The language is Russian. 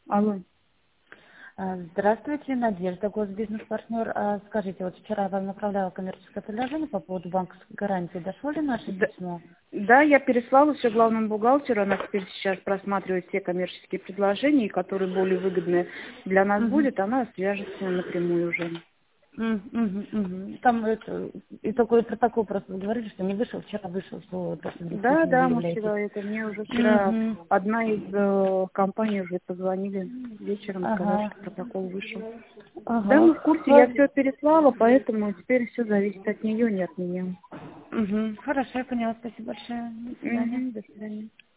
Алло. Здравствуйте, Надежда, госбизнес-партнер. Скажите, вот вчера я вам направляла коммерческое предложение по поводу банковской гарантии. Дошло ли наше Да, письмо? да, я переслала все главному бухгалтеру. Она теперь сейчас просматривает все коммерческие предложения, которые более выгодные для нас Угу. будет. Она свяжется напрямую уже. Там и такой протокол просто вы говорили, что не вышел, вчера вышел, что то, что Да, действительно да, вы мы являетесь. вчера это мне уже вчера Угу. одна из компаний уже позвонили вечером, сказали, Ага. что протокол вышел. Да, Ага. мы в курсе, я все переслала, поэтому теперь все зависит от нее, не от меня. Хорошо, я поняла. Спасибо большое. До свидания. До свидания.